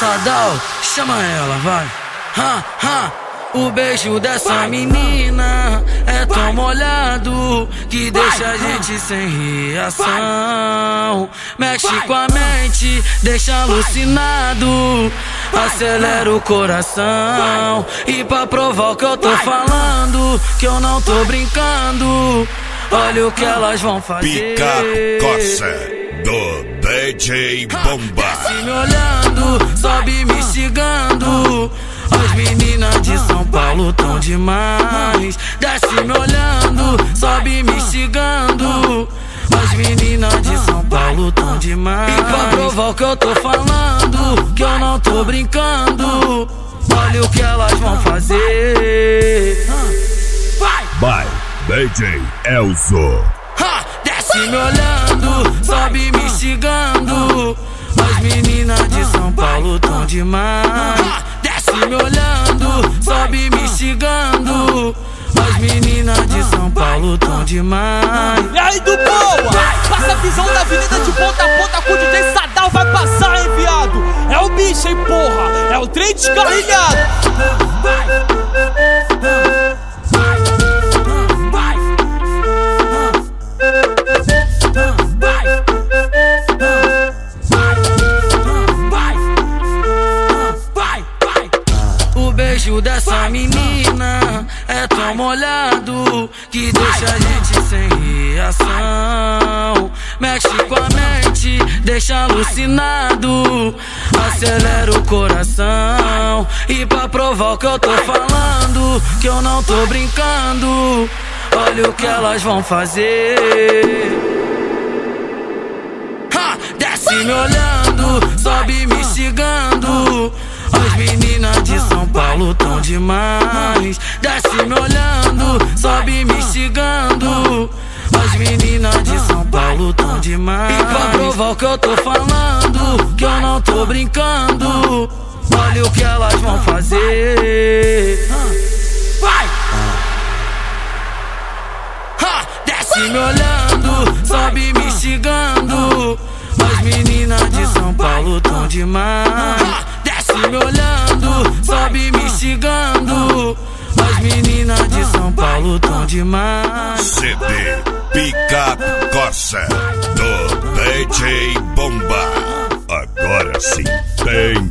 Sadal, chama ela, vai. O beijo dessa menina é tão molhado que deixa a gente sem reação. Mexe com a mente, deixa alucinado, acelera o coração. E pra provar o que eu tô falando, que eu não tô brincando, olha o que elas vão fazer. Picape Corsa do DJ Bomba. Desce me olhando, sobe me instigando. As meninas de São Paulo tão demais. Desce me olhando, sobe me instigando. As meninas de São Paulo tão demais. E pra provar o que eu tô falando, que eu não tô brincando, olha o que elas vão fazer. Vai, DJ Elzo. Desce me olhando, sobe me instigando. As meninas de São Paulo tão demais. Desce me olhando, sobe me instigando. As meninas de São Paulo tão demais. E aí do boa, passa a visão da avenida de ponta a ponta com o DJ Sadal, vai passar, hein, viado. É o bicho, hein, porra, é o trem descarrilhado. O beijo dessa menina é tão molhado que deixa a gente sem reação. Mexe com a mente, deixa alucinado, acelera o coração. E pra provar o que eu tô falando, que eu não tô brincando, olha o que elas vão fazer. Desce me olhando, sobe me instigando. As meninas de São Paulo tão demais. Desce me olhando, sobe me instigando. As meninas de São Paulo tão demais. E pra provar o que eu tô falando, que eu não tô brincando, olha o que elas vão fazer. Vai! Desce me olhando, sobe me instigando. As meninas de São Paulo tão demais. Desce me olhando, sobe me instigando. As meninas de São Paulo tão demais. CD Picape Corsa do DJ Bomba. Agora sim, bem